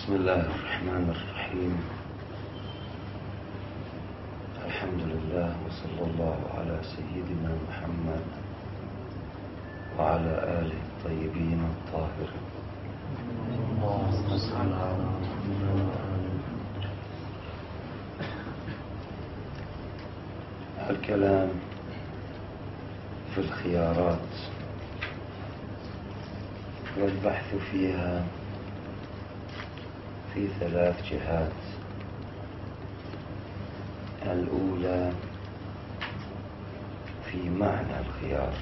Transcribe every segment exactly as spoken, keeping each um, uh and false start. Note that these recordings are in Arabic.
بسم الله الرحمن الرحيم. الحمد لله وصلى الله على سيدنا محمد وعلى آله الطيبين الطاهرين. الكلام في الخيارات والبحث فيها في ثلاث جهات. الأولى في معنى الخيار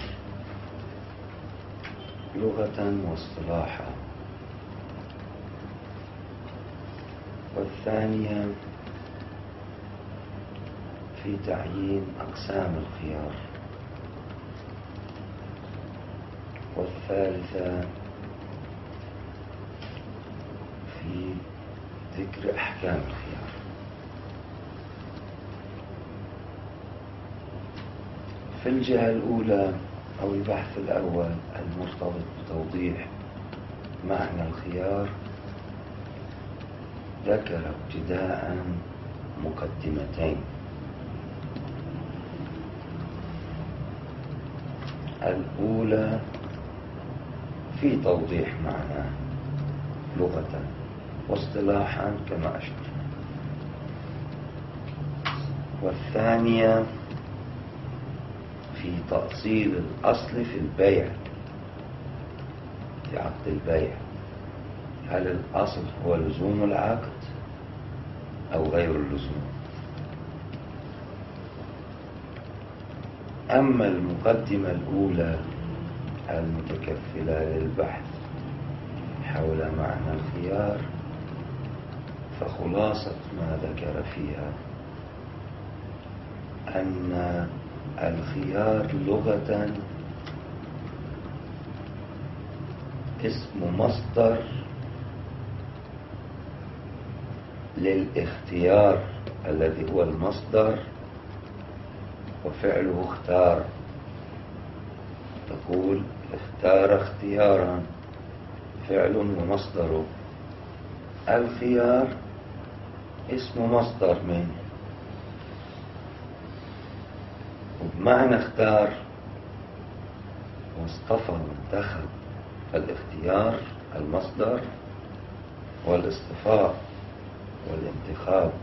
لغة واصطلاحا، والثانية في تعيين أقسام الخيار، والثالثة في ذكر أحكام الخيار. في الجهة الأولى أو البحث الأول المرتبط بتوضيح معنى الخيار، ذكر ابتداء مقدمتين. الأولى في توضيح معناه لغة واصطلاحا كما أشرنا، والثانية في تأصيل الأصل في البيع، في عقد البيع. هل الأصل هو لزوم العقد أو غير اللزوم؟ أما المقدمة الأولى المتكفلة للبحث حول معنى الخيار، فخلاصة ما ذكر فيها أن الخيار لغة اسم مصدر للاختيار الذي هو المصدر، وفعله اختار. تقول اختار اختيارا، فعل ومصدره. الخيار اسم مصدر منه، وبمعنى اختار واصطفى وانتخب. الاختيار المصدر، والاصطفاء والانتخاب.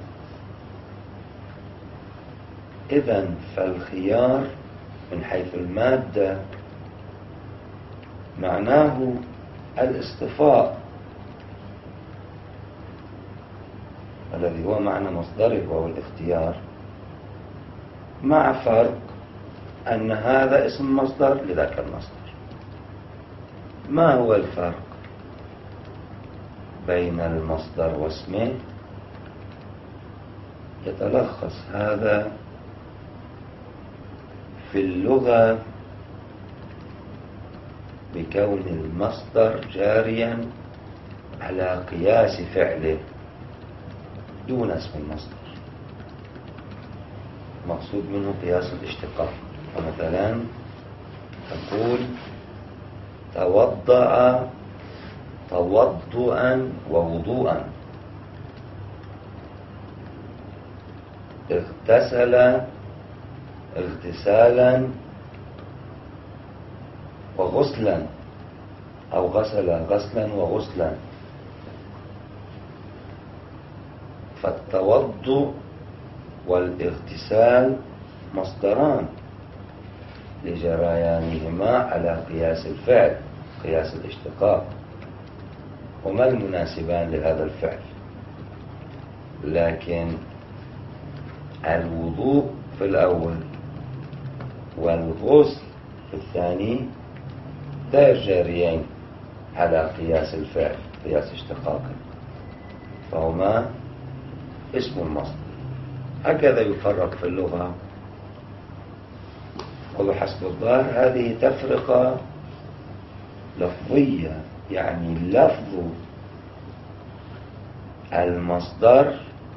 إذن فالخيار من حيث المادة معناه الاصطفاء الذي هو معنى مصدره وهو الاختيار، مع فرق أن هذا اسم مصدر لذاك المصدر. ما هو الفرق بين المصدر واسمه؟ يتلخص هذا في اللغة بكون المصدر جاريا على قياس فعله دون اسم المصدر. مقصود منه قياس الاشتقاق. فمثلا تقول توضأ توضؤا ووضوءا، اغتسل اغتسالا وغسلا، أو غسل غسلا وغسلا. فالتوضؤ والاغتسال مصدران لجريانهما على قياس الفعل، قياس الاشتقاق. وما المناسبان لهذا الفعل؟ لكن الوضوء في الأول والغسل في الثاني غير جاريين على قياس الفعل، قياس اشتقاق، فهما اسم المصدر. هكذا يفرق في اللغة. وبحسب الظاهر هذه تفرقة لفظية، يعني لفظ المصدر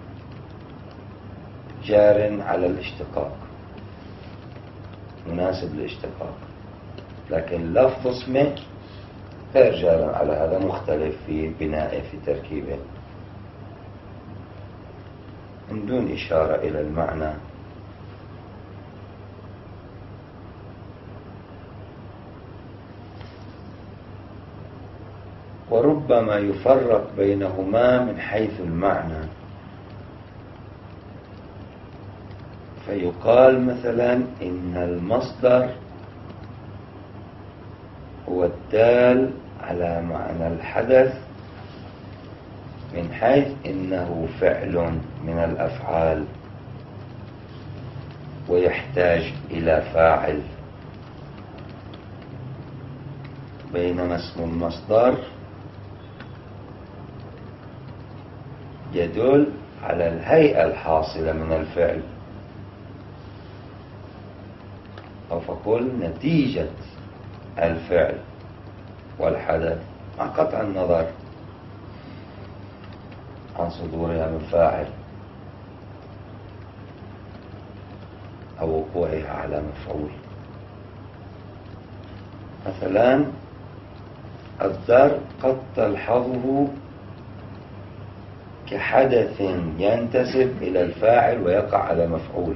جار على الاشتقاق، مناسب للاشتقاق، لكن لفظ اسمه غير جار على هذا، مختلف في بنائه في تركيبه. من دون إشارة إلى المعنى. وربما يفرق بينهما من حيث المعنى، فيقال مثلا إن المصدر هو الدال على معنى الحدث من حيث إنه فعل من الأفعال ويحتاج إلى فاعل، بينما اسم المصدر يدل على الهيئة الحاصلة من الفعل، أو فقل نتيجة الفعل والحدث مع قطع النظر عن صدورها من فاعل أو وقوعها على مفعول. مثلا الضرب قد تلحظه كحدث ينتسب إلى الفاعل ويقع على مفعول،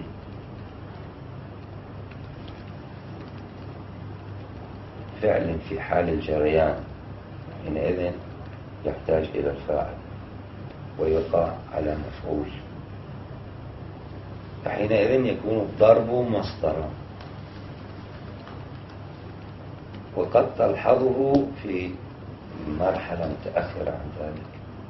فعل في حال الجريان، حينئذ يحتاج إلى الفاعل ويقع على مفعول، فحينئذ يكون الضرب مصدرا. وقد تلحظه في مرحلة متأخرة عن ذلك،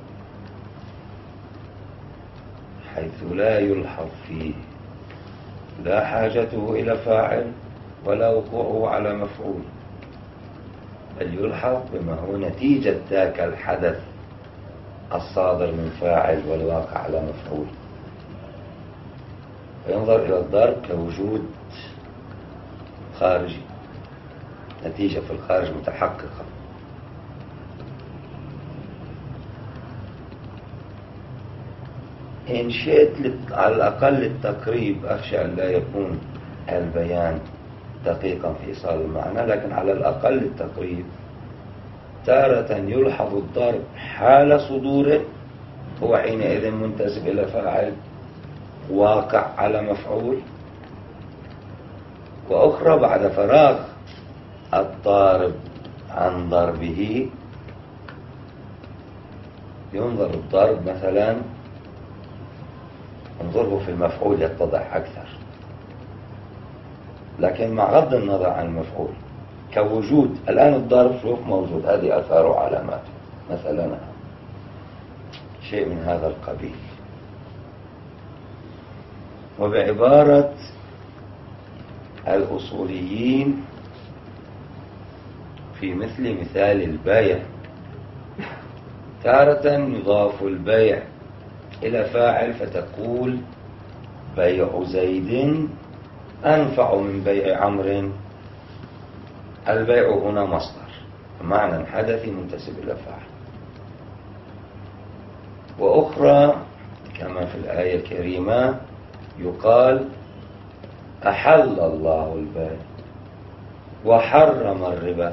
حيث لا يلحظ فيه لا حاجته إلى فاعل ولا وقوعه على مفعول، بل يلحظ بما هو نتيجة ذاك الحدث الصادر من فاعل والواقع على مفعول، فينظر إلى الضرب كوجود خارجي، نتيجة في الخارج متحققة. إن شئت على الأقل التقريب، أخشى أن لا يكون البيان دقيقا في إيصال المعنى، لكن على الأقل التقريب، تارة يلحظ الضرب حال صدوره، هو حينئذ منتسب إلى فاعل واقع على مفعول، وأخرى بعد فراغ الضارب عن ضربه ينظر الضرب مثلا، انظره في المفعول يتضح أكثر، لكن مع غض النظر عن المفعول كوجود. الآن الضرب شوف موجود، هذه أثار وعلاماته مثلا، شيء من هذا القبيل. وبعبارة الأصوليين في مثل مثال البيع، تارة يضاف البيع إلى فاعل فتقول بيع زيد أنفع من بيع عمرو، البيع هنا مصدر معنى حدث منتسب إلى فاعل. وأخرى كما في الآية الكريمة يقال أحل الله البيع وحرم الربا،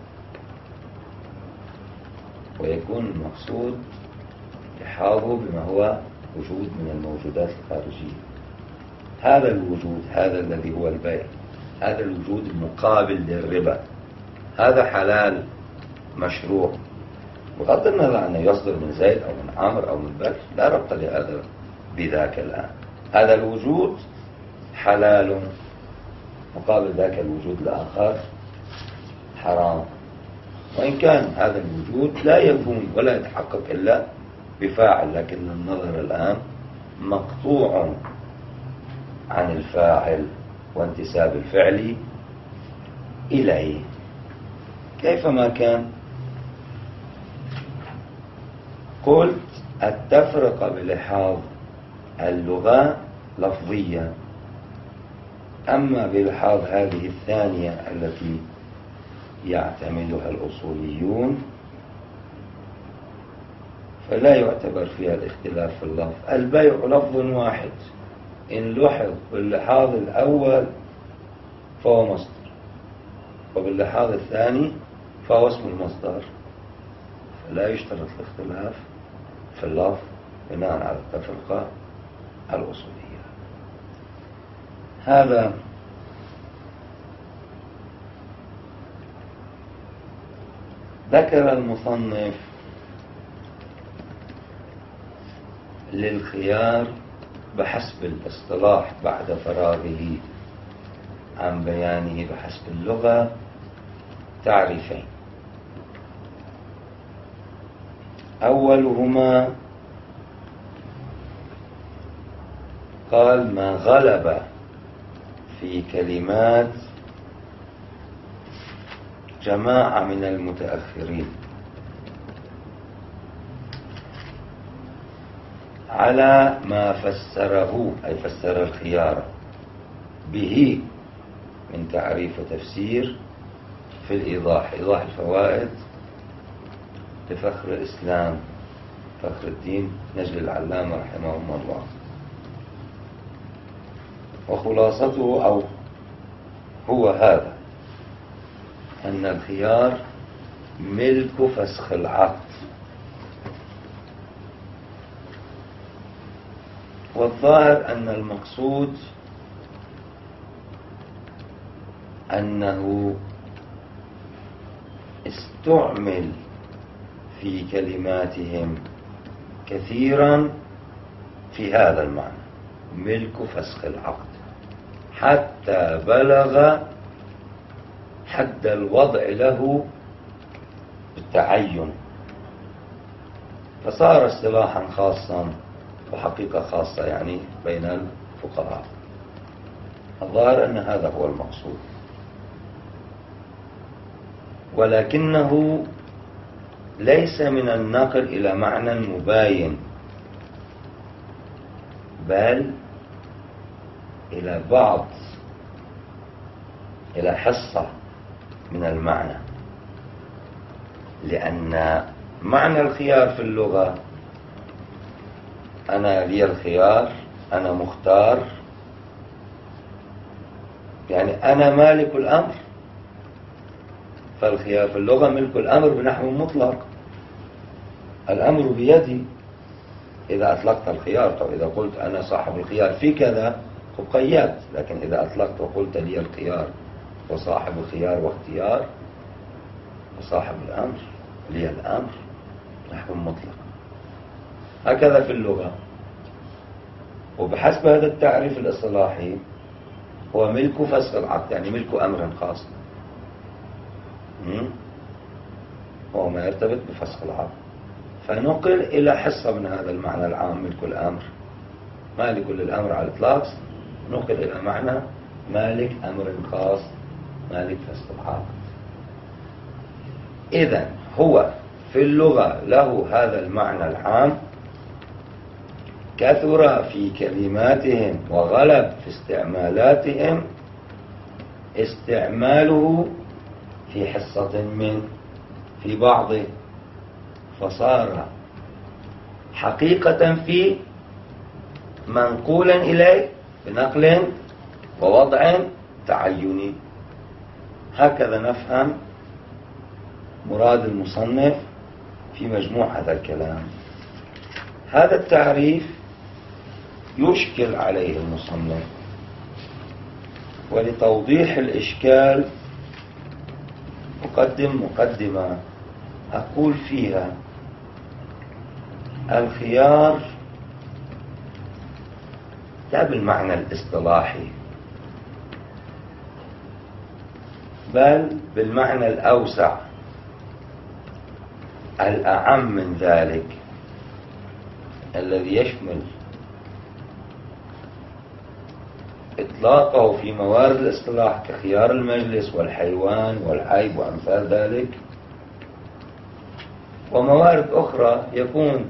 ويكون المقصود لحاظه بما هو وجود من الموجودات الخارجية. هذا الوجود، هذا الذي هو البيع، هذا الوجود المقابل للربا، هذا حلال مشروع، بغض النظر عنه يصدر من زيد أو من عمرو أو من بكر، لا ربط لهذا بذاك الآن. هذا الوجود حلال مقابل ذاك الوجود الآخر حرام، وإن كان هذا الوجود لا يكون ولا يتحقق إلا بفاعل، لكن النظر الآن مقطوع عن الفاعل وانتساب الفعل إليه كيفما كان. قلت التفرقة بلحاظ اللغة لفظية، أما بلحاظ هذه الثانية التي يعتمدها الأصوليون فلا يعتبر فيها الاختلاف في اللفظ. البيع لفظ واحد، إن لحظ باللحاظ الأول فهو مصدر، وباللحاظ الثاني فهو اسم المصدر، فلا يشترط الاختلاف في اللفظ بناء على التفرقة الأصولية. هذا ذكر المصنف للخيار بحسب الاصطلاح بعد فراغه عن بيانه بحسب اللغة تعريفين. أولهما قال ما غلب في كلمات جماعة من المتأخرين على ما فسره، أي فسر الخيار به من تعريف وتفسير في الإيضاح، إيضاح الفوائد لفخر الإسلام فخر الدين نجل العلامة رحمه الله. وخلاصته أو هو هذا، أن الخيار ملك فسخ العقد، والظاهر أن المقصود أنه استعمل في كلماتهم كثيرا في هذا المعنى، ملك فسخ العقد، حتى بلغ حد الوضع له بالتعين، فصار اصطلاحا خاصا وحقيقة خاصة يعني بين الفقهاء. الظاهر أن هذا هو المقصود، ولكنه ليس من النقل إلى معنى مباين، بل إلى بعض، إلى حصة من المعنى، لأن معنى الخيار في اللغة أنا لي الخيار، أنا مختار، يعني أنا مالك الأمر. فالخيار في اللغة ملك الأمر بنحو مطلق، الأمر بيدي إذا أطلقت الخيار. طب إذا قلت أنا صاحب الخيار في كذا قياد، لكن إذا أطلقت وقلت لي الخيار وصاحب الخيار واختيار وصاحب الأمر لي الأمر نحو مطلق، هكذا في اللغة. وبحسب هذا التعريف الإصطلاحي هو ملك فسخ العقد، يعني ملك أمر خاص، هو ما يرتبط بفسخ العقد، فنقل إلى حصة من هذا المعنى العام ملك الأمر، مالك للأمر على الإطلاق، نقل إلى معنى مالك أمر خاص، مالك فسخ العقد. إذن هو في اللغة له هذا المعنى العام، كثر في كلماتهم وغلب في استعمالاتهم استعماله في حصة من في بعضه، فصار حقيقة في منقولا إليه بنقل ووضع تعيني. هكذا نفهم مراد المصنف في مجموع هذا الكلام. هذا التعريف يشكل عليه المصنف، ولتوضيح الإشكال أقدم مقدمة أقول فيها الخيار لا بالمعنى الاصطلاحي، بل بالمعنى الأوسع الأعم من ذلك، الذي يشمل إطلاقه في موارد الاصطلاح كخيار المجلس والحيوان والعيب وأمثال ذلك، وموارد أخرى يكون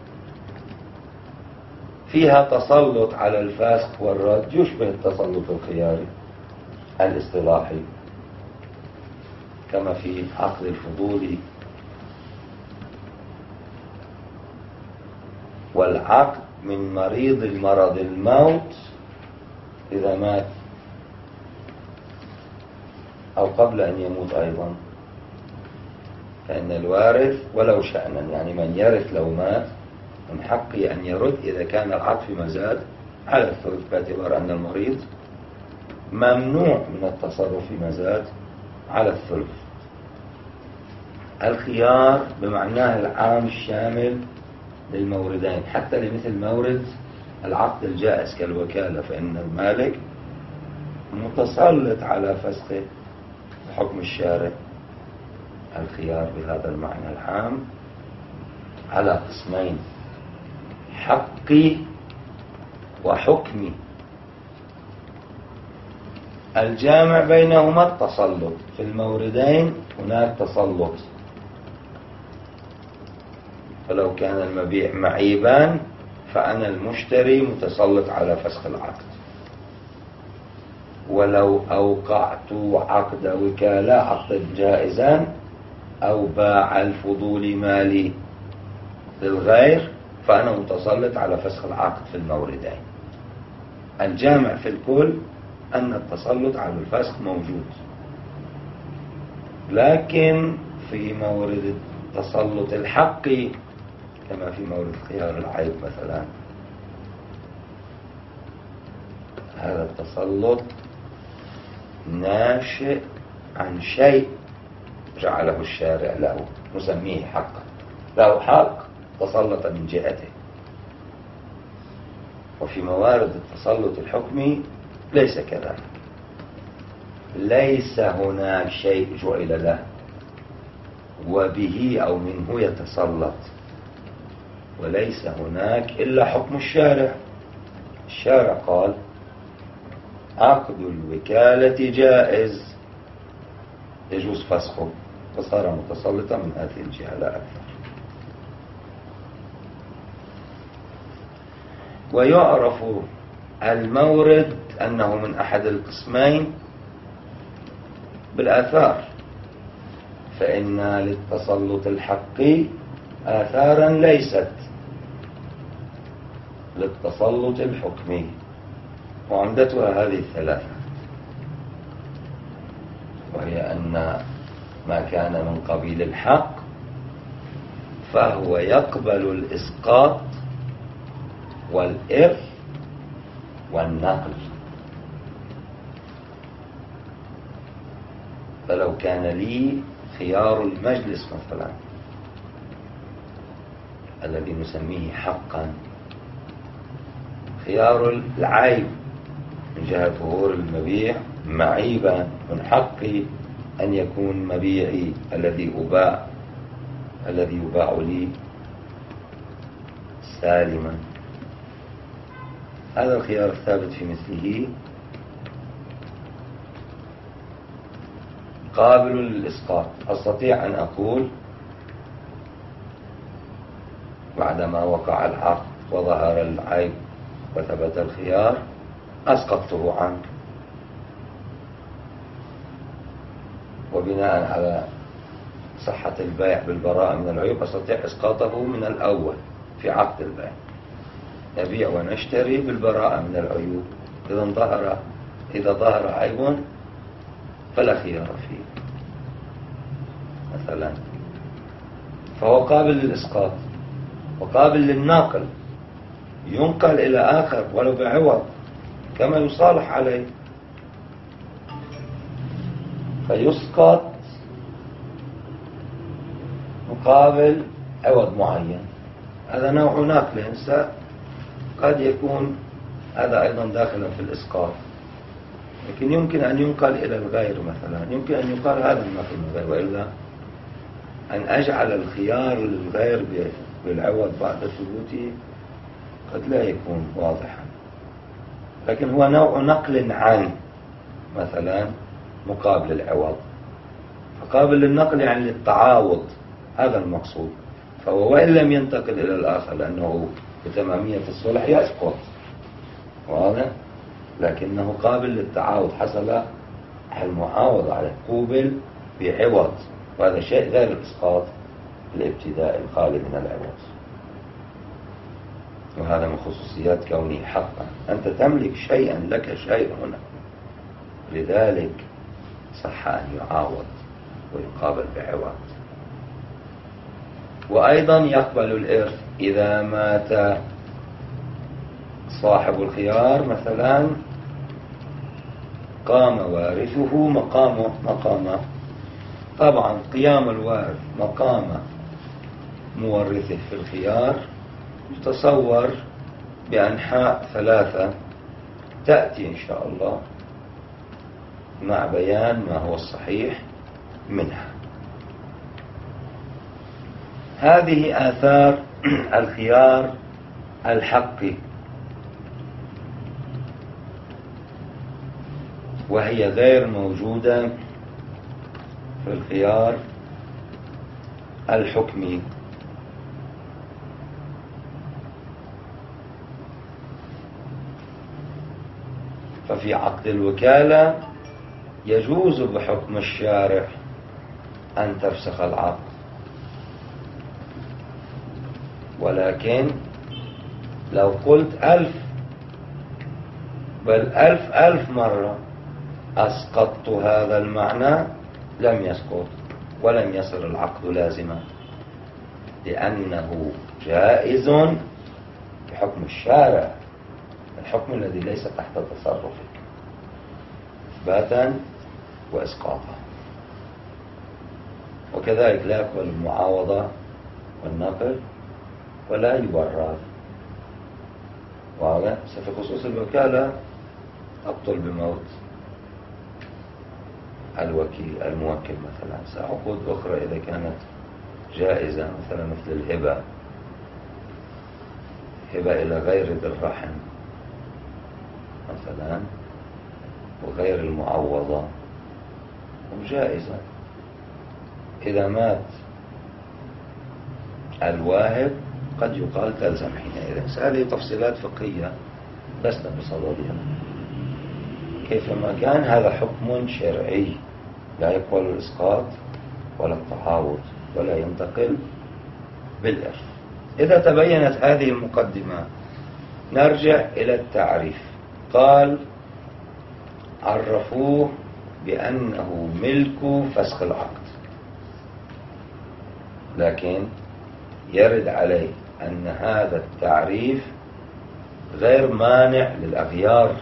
فيها تسلط على الفاسق والرد يشبه التسلط الخياري الاصطلاحي، كما في عقد الفضولي والعقد من مريض المرض الموت إذا مات أو قبل أن يموت أيضا، فإن الوارث ولو شأنا، يعني من يرث لو مات من حقه أن يرد إذا كان العقد في مزاد على الثلث، باعتبار أن المريض ممنوع من التصرف فيما زاد على الثلث. الخيار بمعناه العام الشامل للموردين، حتى لمثل مورد العقد الجائز كالوكالة، فإن المالك متسلط على فسخه بحكم الشارع. الخيار بهذا المعنى العام على قسمين: حقي وحكمي. الجامع بينهما التسلط. في الموردين هناك تسلط، فلو كان المبيع معيبا فأنا المشتري متسلط على فسخ العقد، ولو أوقعت عقد وكالة عقد جائزا أو باع الفضول مالي للغير فأنا متسلط على فسخ العقد في الموردين. الجامع في الكل أن التسلط على الفسخ موجود، لكن في مورد التسلط الحقي كما في مورد خيار العيب مثلا، هذا التسلط ناشئ عن شيء جعله الشارع له، نسميه حقا، له حق تسلط من جهته. وفي موارد التسلط الحكمي ليس كذلك، ليس هناك شيء جعل له وبه أو منه يتسلط، وليس هناك إلا حكم الشارع. الشارع قال عقد الوكالة جائز يجوز فسخه، فصار متسلطا من هذه الجهة لا أكثر. ويعرف المورد أنه من أحد القسمين بالآثار، فإن للتسلط الحقي آثارا ليست للتسلط الحكمي، وعمدتها هذه الثلاثة، وهي أن ما كان من قبيل الحق فهو يقبل الإسقاط والإرث والنقل. فلو كان لي خيار المجلس مثلا الذي نسميه حقا، خيار العيب من جهة ظهور المبيع معيبا، من حقي أن يكون مبيعي الذي أباع الذي يباع لي سالما. هذا الخيار الثابت في مثله قابل للإسقاط. أستطيع أن أقول بعدما وقع العقد وظهر العيب وثبت الخيار أسقطته عنك، وبناء على صحة البيع بالبراءة من العيوب أستطيع إسقاطه من الأول في عقد البيع، نبيع ونشتري بالبراءة من العيوب. إذا ظهر إذا ظهر عيب فلا خيار فيه مثلا، فهو قابل للإسقاط وقابل للناقل، ينقل إلى آخر ولو بعوض كما يصالح عليه، فيسقط مقابل عوض معين. هذا نوع نقل قد يكون هذا أيضا داخلا في الإسقاط، لكن يمكن أن ينقل إلى الغير مثلا، يمكن أن يقال هذا النقل من الغير، وإلا أن أجعل الخيار للغير بالعوض بعد ثبوته قد لا يكون واضحا، لكن هو نوع نقل عن مثلا مقابل العوض، فقابل للنقل يعني للتعاوض، هذا المقصود. فهو وإن لم ينتقل إلى الآخر لأنه بتمامية الصلح يسقط واضح، لكنه قابل للتعاوض، حصل المعاوضة عليه، قوبل بعوض، وهذا شيء غير الإسقاط الابتداء الخالي من العوض. وهذا من خصوصيات كونه حقا، أنت تملك شيئا، لك شيء هنا، لذلك صح أن يعاوض ويقابل بعوض. وأيضا يقبل الإرث إذا مات صاحب الخيار مثلا قام وارثه مقامه مقامه. طبعا قيام الوارث مقام مورثه في الخيار يتصور بأنحاء ثلاثة تأتي إن شاء الله مع بيان ما هو الصحيح منها. هذه آثار الخيار الحقي، وهي غير موجودة في الخيار الحكمي. ففي عقد الوكالة يجوز بحكم الشارع أن تفسخ العقد، ولكن لو قلت ألف بل ألف ألف مرة أسقطت هذا المعنى لم يسقط ولم يصير العقد لازما، لأنه جائز بحكم الشارع، الحكم الذي ليس تحت تصرفك إثباتا وإسقاطا. وكذلك لا يقبل المعاوضة والنقل ولا يبرر. وهذا في خصوص الوكالة أبطل بموت الوكيل الموكل مثلا. سعقود أخرى إذا كانت جائزة مثلا مثل الهبة، هبة إلى غير ذي الرحم مثلا وغير المعوضة وجائزة، إذا مات الواهب قد يقال تلزم حينئذ. هذه تفصيلات فقهية لسنا بصددها. كيفما كان هذا حكم شرعي لا يقبل الإسقاط ولا التعاوض ولا ينتقل بالإرث. إذا تبينت هذه المقدمة نرجع إلى التعريف. قال عرفوه بأنه ملك فسخ العقد، لكن يرد عليه أن هذا التعريف غير مانع للأغيار،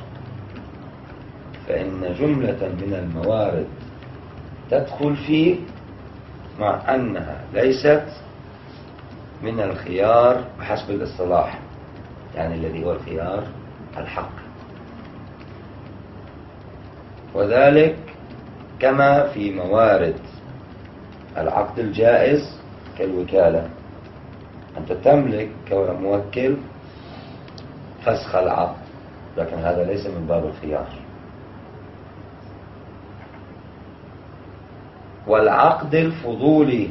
فإن جملة من الموارد تدخل فيه مع أنها ليست من الخيار بحسب الاصطلاح، يعني الذي هو الخيار الحق. وذلك كما في موارد العقد الجائز كالوكالة، أنت تملك كموكل فسخ العقد، لكن هذا ليس من باب الخيار. والعقد الفضولي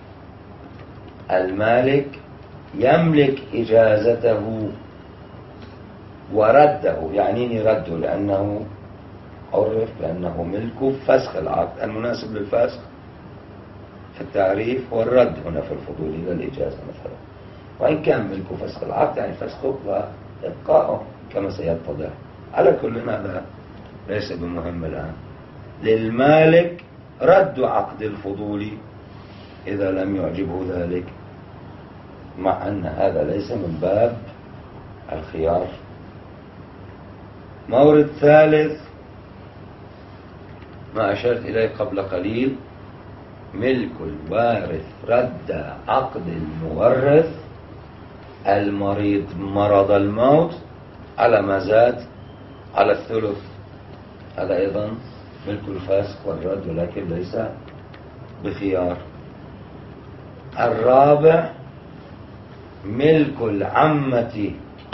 المالك يملك إجازته ورده، يعني رده لأنه عرف بأنه ملك فسخ العقد. المناسب للفسخ في التعريف هو الرد هنا في الفضولي للإجازة مثلا، وإن كان ملك فسخ العقد يعني فسخه وإبقاؤه كما سيتضح. على كل هذا ليس بمهم الآن. للمالك رد عقد الفضولي إذا لم يعجبه ذلك، مع أن هذا ليس من باب الخيار. مورد ثالث ما أشرت إليه قبل قليل، ملك الوارث رد عقد المورث المريض مرض الموت على ما زاد على الثلث. هذا أيضا ملك الفسخ والرد، ولكن ليس بخيار. الرابع ملك العمة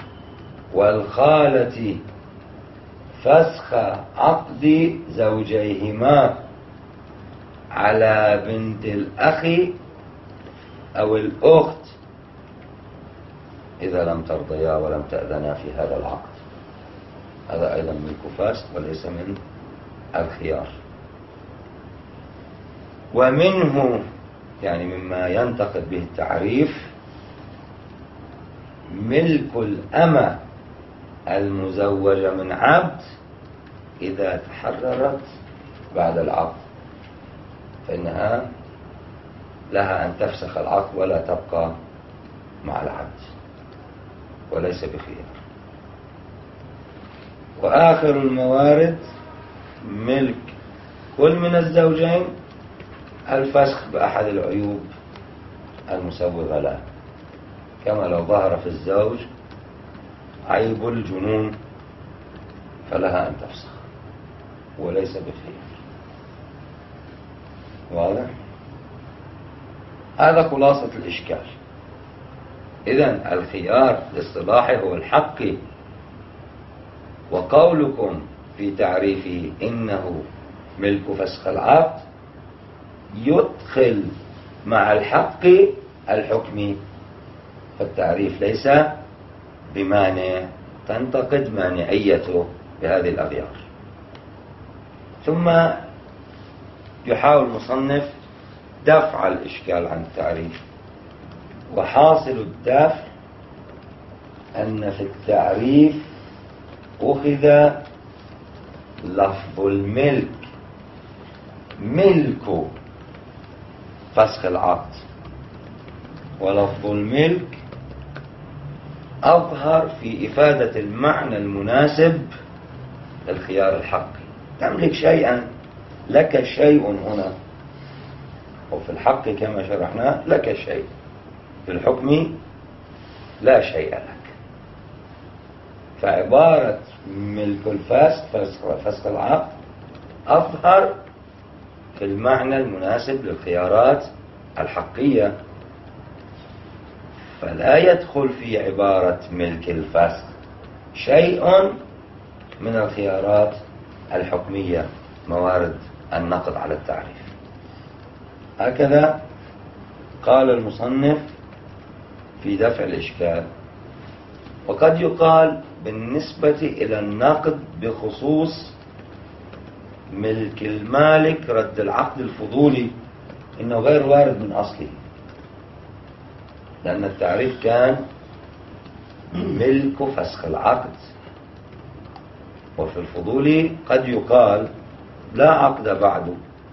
والخالة فسخ عقد زوجيهما على بنت الأخ أو الأخت إذا لم ترضيا ولم تأذنا في هذا العقد. هذا أيضا ملك فسخ وليس من الخيار. ومنه يعني مما ينتقد به التعريف ملك الأمة المزوجة من عبد إذا تحررت بعد العقد، فإنها لها أن تفسخ العقد ولا تبقى مع العبد وليس بخيار. وآخر الموارد ملك كل من الزوجين الفسخ بأحد العيوب المسوغة له، كما لو ظهر في الزوج عيب الجنون فلها أن تفسخ وليس بخيار. واضح؟ هذا خلاصة الإشكال. إذن الخيار الاصطلاحي هو الحق، وقولكم في تعريفه إنه ملك فسخ العقد يدخل مع الحق الحكمي، فالتعريف ليس بمانع تنتقد مانعيته بهذه الأغيار. ثم يحاول المصنف دفع الإشكال عن التعريف، وحاصل الدفع أن في التعريف أخذ لفظ الملك ملك فسخ العقد، ولفظ الملك أظهر في إفادة المعنى المناسب للخيار الحقي. تملك شيئا، لك شيء هنا، وفي الحق كما شرحنا لك شيء، في الحكم لا شيء لك. فعبارة ملك الفسخ فسخ العقد أظهر في المعنى المناسب للخيارات الحقية، فلا يدخل في عبارة ملك الفسخ شيء من الخيارات الحكمية موارد النقد على التعريف. هكذا قال المصنف في دفع الإشكال. وقد يقال بالنسبة إلى النقد بخصوص ملك المالك رد العقد الفضولي إنه غير وارد من أصله، لأن التعريف كان ملك فسخ العقد، وفي الفضولي قد يقال لا عقد بعده،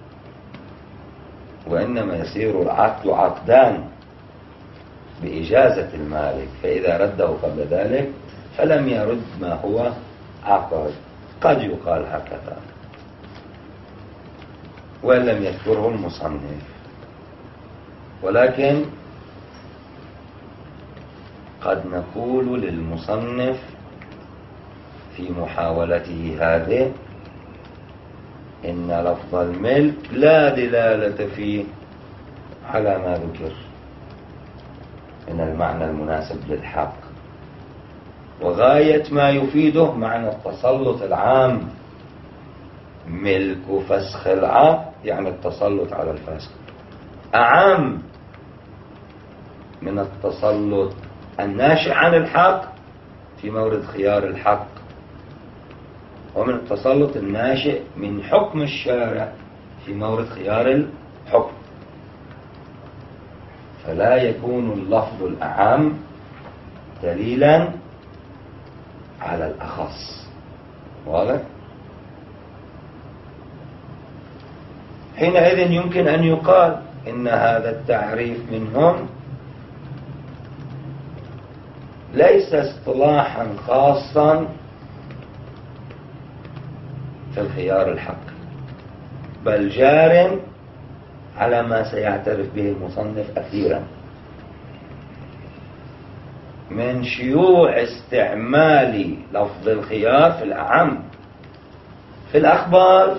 وإنما يصير العقد عقدان بإجازة المالك، فإذا رده قبل ذلك فلم يرد ما هو عقد. قد يقال هكذا وإن لم يذكره المصنف، ولكن قد نقول للمصنف في محاولته هذه إن لفظ الملك لا دلالة فيه على ما ذكر من المعنى المناسب للحق، وغاية ما يفيده معنى التسلط العام. ملك فسخ العقد يعني التسلط على الفسخ أعم من التسلط الناشئ عن الحق في مورد خيار الحق، ومن التسلط الناشئ من حكم الشارع في مورد خيار الحكم. فلا يكون اللفظ الأعم دليلا على الأخص. واضح؟ حينئذ يمكن أن يقال إن هذا التعريف منهم ليس اصطلاحا خاصا في الخيار الحقي، بل جار على ما سيعترف به المصنف أخيرا من شيوع استعمال لفظ الخيار في الأعم في الأخبار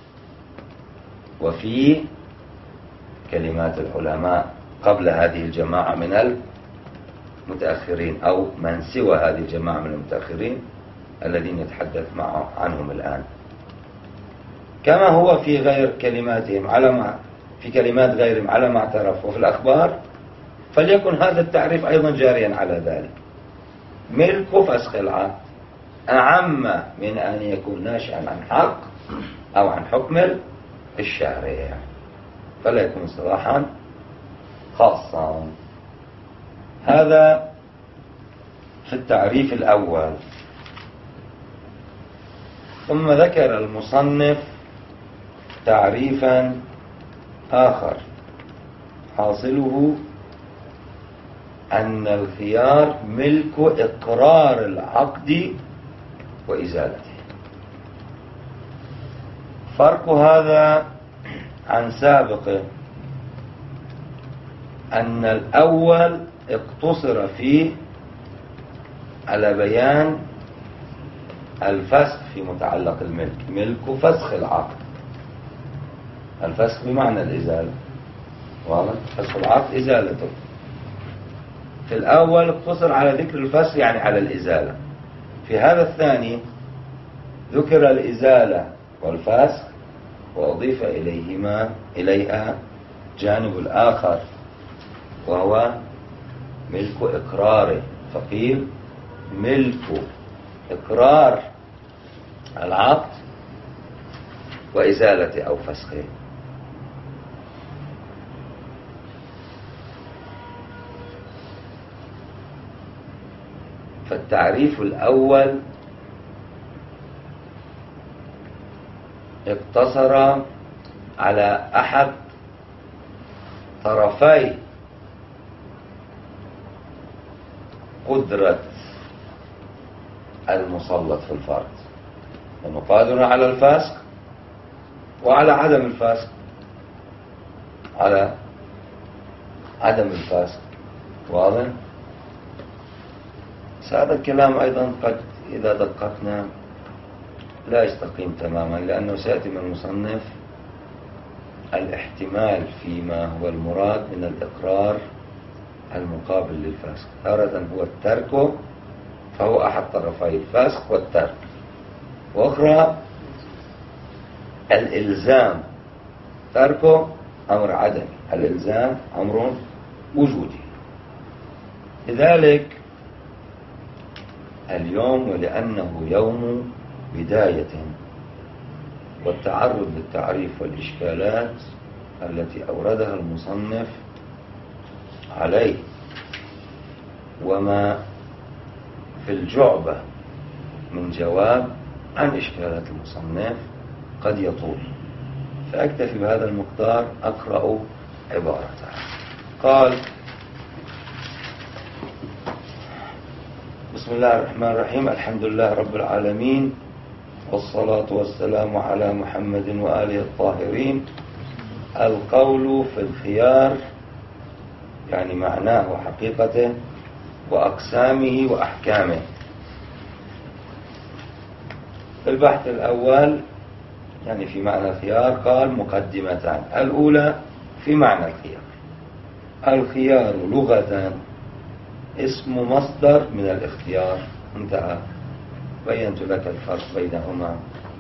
وفي كلمات العلماء قبل هذه الجماعة من المتأخرين، أو من سوى هذه الجماعة من المتأخرين الذين نتحدث مع عنهم الآن، كما هو في غير كلماتهم على ما في كلمات غيرهم على ما اعترف وفي الأخبار. فليكن هذا التعريف أيضا جاريا على ذلك. ملك فسخ العقد أعم من أن يكون ناشئا عن حق أو عن حكم الشارع، فلا يكون صراحا خاصا. هذا في التعريف الأول. ثم ذكر المصنف تعريفا آخر حاصله أن الخيار ملك إقرار العقد وإزالته. فرق هذا عن سابقه أن الأول اقتصر فيه على بيان الفسخ في متعلق الملك، ملك فسخ العقد. الفسخ بمعنى الإزالة، واضح؟ فسخ العقد إزالته. في الأول اقتصر على ذكر الفسخ يعني على الإزالة. في هذا الثاني ذكر الإزالة والفسخ وأضيف إليهما إليها جانب الآخر وهو ملك إقراره، فقيل ملك إقرار العقد وإزالة أو فسخه. فالتعريف الأول اقتصر على أحد طرفي قدرة المسلط في الفرد، أنه قادر على الفسخ وعلى عدم الفسخ، على عدم الفسخ، واضح؟ هذا الكلام أيضا قد إذا دققنا لا يستقيم تماما، لأنه سيأتي من المصنف الاحتمال فيما هو المراد من الإقرار المقابل للفسخ. تارة هو الترك فهو أحد طرفي الفسخ والترك، وأخرى الإلزام، تركه أمر عدمي، الإلزام أمر وجودي. لذلك اليوم ولأنه يوم بداية والتعرض للتعريف والإشكالات التي أوردها المصنف عليه وما في الجعبة من جواب عن إشكالات المصنف قد يطول، فأكتفي بهذا المقدار أقرأ عبارته. قال: بسم الله الرحمن الرحيم، الحمد لله رب العالمين، والصلاة والسلام على محمد وآله الطاهرين. القول في الخيار يعني معناه وحقيقته وأقسامه وأحكامه. في البحث الأول يعني في معنى الخيار قال مقدمتان. الأولى في معنى الخيار. الخيار لغة اسم مصدر من الاختيار، انتهى، بينت لك الفرق بينهما.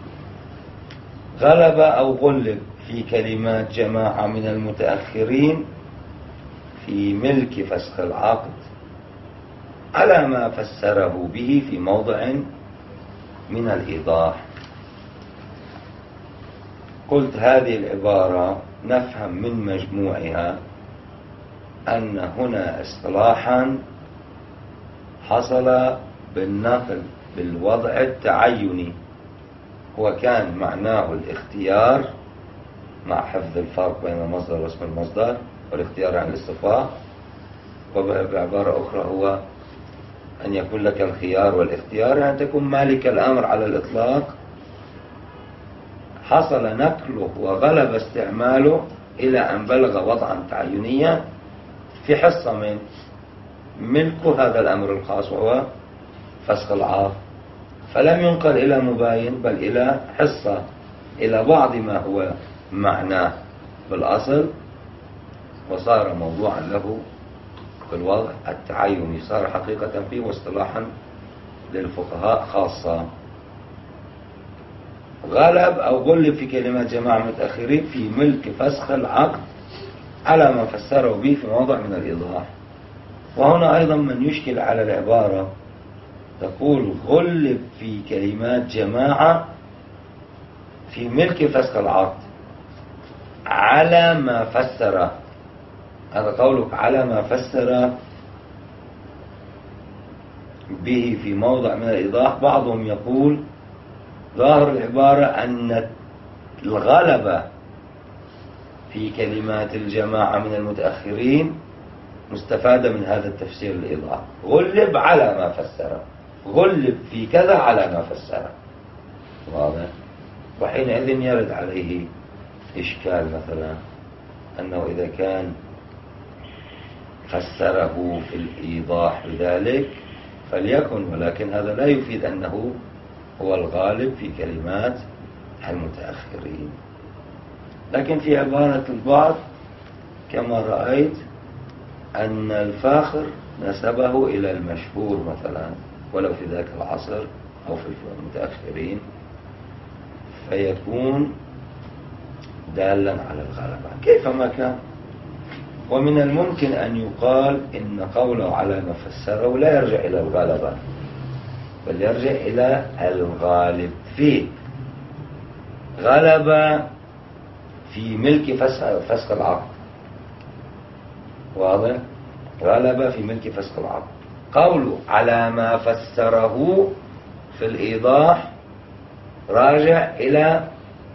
غلب أو غلب في كلمات جماعة من المتأخرين في ملك فسخ العقد على ما فسره به في موضع من الإيضاح. قلت هذه العبارة نفهم من مجموعها أن هنا اصطلاحا حصل بالنقل بالوضع التعيني، هو كان معناه الاختيار مع حفظ الفرق بين المصدر واسم المصدر، والاختيار عن الاصطفاء، وبعبارة أخرى هو أن يكون لك الخيار والاختيار، يعني تكون مالك الأمر على الإطلاق. حصل نقله وغلب استعماله إلى أن بلغ وضعا تعينيا في حصة من ملك هذا الأمر الخاص وهو فسخ العقد، فلم ينقل إلى مباين بل إلى حصة، إلى بعض ما هو معناه بالأصل، وصار موضوعا له في الوضع التعيني، صار حقيقة فيه واصطلاحا للفقهاء خاصة. غلب أو غلب في كلمات جماعة متأخرين في ملك فسخ العقد على ما فسره به في موضع من الإيضاح. وهنا أيضا من يشكل على العبارة تقول غلب في كلمات جماعة في ملك فسخ العقد على ما فسر، هذا قولك على ما فسر به في موضع من الإيضاح. بعضهم يقول ظاهر العبارة أن الغلبة في كلمات الجماعة من المتأخرين مستفادة من هذا التفسير الإيضاح، غلب على ما فسر، غلب في كذا على ما فسر، واضح؟ وحينئذ يرد عليه إشكال مثلا أنه إذا كان فسره في الإيضاح بذلك فليكن، ولكن هذا لا يفيد أنه هو الغالب في كلمات المتأخرين. لكن في عبارة البعض كما رأيت أن الفاخر نسبه إلى المشهور مثلا ولو في ذاك العصر أو في المتأخرين، فيكون دالا على الغلبة كيفما كان. ومن الممكن أن يقال إن قوله على ما فسره لا يرجع إلى الغلبة بل يرجع إلى الغالب فيه. غلب في ملك فسخ العقد، واضح؟ غلب في ملك فسخ العقد. قوله على ما فسره في الإيضاح راجع إلى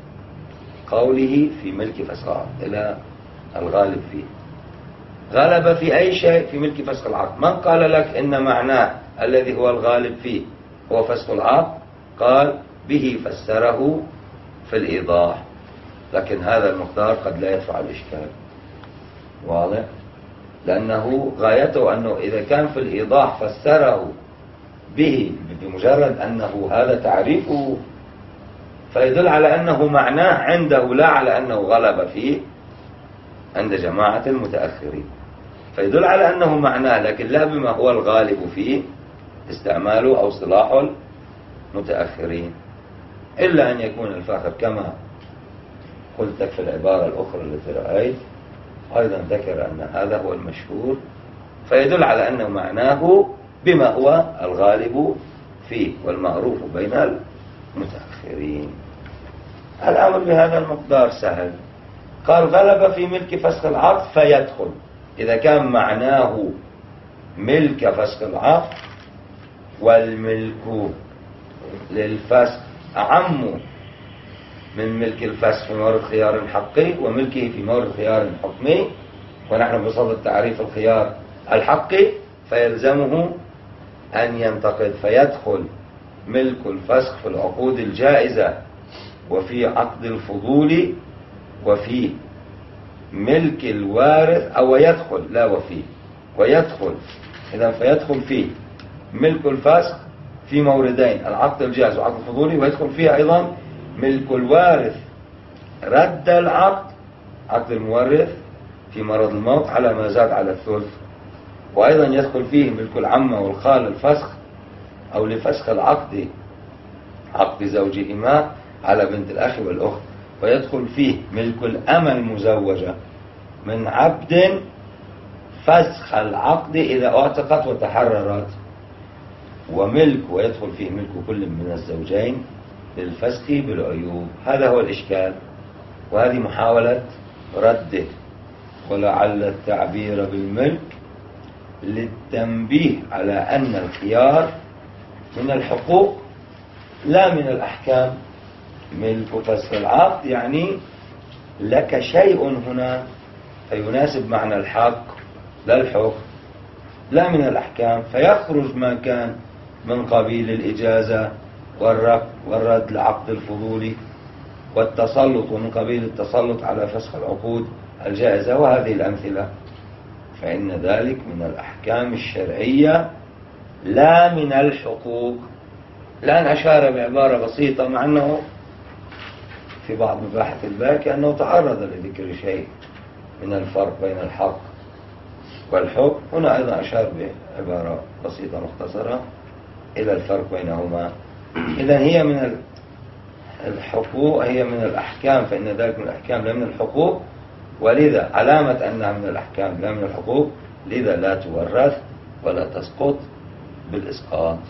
قوله في ملك فسخ العقد، إلى الغالب فيه. غلب في أي شيء في ملك فسخ العقد. من قال لك إن معناه الذي هو الغالب فيه هو فسخ العقد؟ قال به فسره في الإيضاح، لكن هذا المقدار قد لا يدفع الإشكال، واضح؟ لأنه غايته أنه إذا كان في الإيضاح فسره به بمجرد أنه هذا تعريفه فيدل على أنه معناه عنده لا على أنه غلب فيه عند جماعة المتأخرين، فيدل على أنه معناه لكن لا بما هو الغالب فيه استعماله أو صلاح المتأخرين، إلا أن يكون الفاخر كما قلت في العبارة الأخرى التي رأيت أيضا ذكر أن هذا هو المشهور، فيدل على أنه معناه بما هو الغالب فيه والمعروف بين المتأخرين. الأمر بهذا المقدار سهل. قال غلب في ملك فسخ العقد فيدخل. إذا كان معناه ملك فسخ العقد والملك للفسخ أعم من ملك الفسخ في مورد خيار حقي وملكه في مورد خيار حكمي، ونحن بصدد تعريف الخيار الحقي، فيلزمه أن ينتقد فيدخل ملك الفسخ في العقود الجائزة وفي عقد الفضول وفي ملك الوارث، أو يدخل لا وفي ويدخل إذا فيدخل فيه ملك الفسخ في موردين العقد الجائز وعقد الفضولي، ويدخل فيه أيضا ملك الوارث رد العقد عقد المورث في مرض الموت على ما زاد على الثلث، وأيضا يدخل فيه ملك العمة والخال الفسخ أو لفسخ العقد عقد زوجهما على بنت الأخ والأخت، ويدخل فيه ملك الأمة المزوجة من عبد فسخ العقد إذا اعتقت وتحررت، وملك ويدخل فيه ملك كل من الزوجين للفسخ بالعيوب. هذا هو الإشكال، وهذه محاولة رده، ولعل التعبير بالملك للتنبيه على أن الخيار من الحقوق لا من الأحكام. ملك فسخ العقد يعني لك شيء هنا فيناسب معنى الحق لا الحكم، لا من الأحكام، فيخرج ما كان من قبيل الإجازة والرد لعقد الفضول والتسلط، ومن قبيل التسلط على فسخ العقود الجائزة وهذه الأمثلة، فإن ذلك من الأحكام الشرعية لا من الحقوق. الآن أشار بعبارة بسيطة مع أنه في بعض مباحث الباب كأنه تعرض لذكر شيء من الفرق بين الحق والحكم، هنا أيضا أشار بعبارة بسيطة مختصرة إلى الفرق بينهما. إذن هي من الحقوق، هي من الأحكام، فإن ذلك من الأحكام لا من الحقوق، ولذا علامة أنها من الأحكام لا من الحقوق لذا لا تورث ولا تسقط بالإسقاط.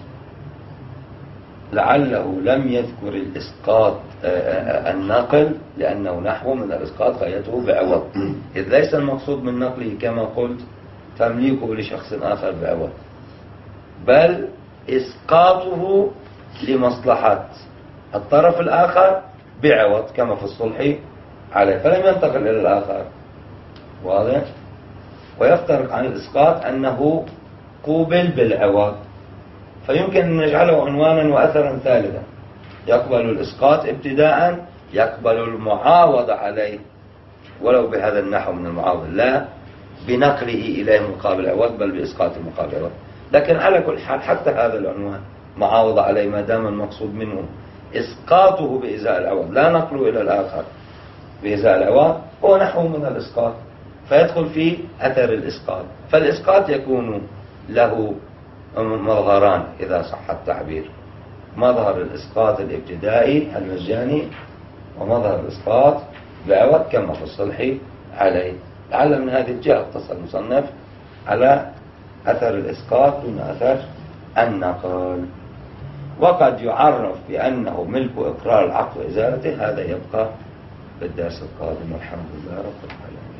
لعله لم يذكر الإسقاط النقل لأنه نحو من الإسقاط غايته بعوض، إذ ليس المقصود من نقله كما قلت تمليكه لشخص آخر بعوض، بل إسقاطه لمصلحة الطرف الآخر بعوض كما في الصلح عليه، فلم ينتقل إلى الآخر، واضح؟ ويفترق عن الإسقاط أنه قوبل بالعوض، فيمكن أن نجعله عنوانا وأثرا ثالثا. يقبل الإسقاط ابتداء، يقبل المعاوضة عليه ولو بهذا النحو من المعاوضة، لا بنقله إليه مقابل عوض بل بإسقاط المقابل عوض. لكن على كل حال حتى هذا العنوان معاوضة عليه ما دام المقصود منه إسقاطه بإزاء العوض لا نقله إلى الآخر بإزاء العوض، هو نحو من الإسقاط فيدخل في أثر الإسقاط. فالإسقاط يكون له مظهران إذا صح التعبير: مظهر الإسقاط الابتدائي المجاني، ومظهر الإسقاط بعوض كما في الصلح عليه. لعل من هذه الجهة اقتصر المصنف على أثر الإسقاط دون أثر النقل. وقد يعرف بأنه ملك إقرار العقد وإزالته، هذا يبقى بالدرس القادم. والحمد لله رب العالمين.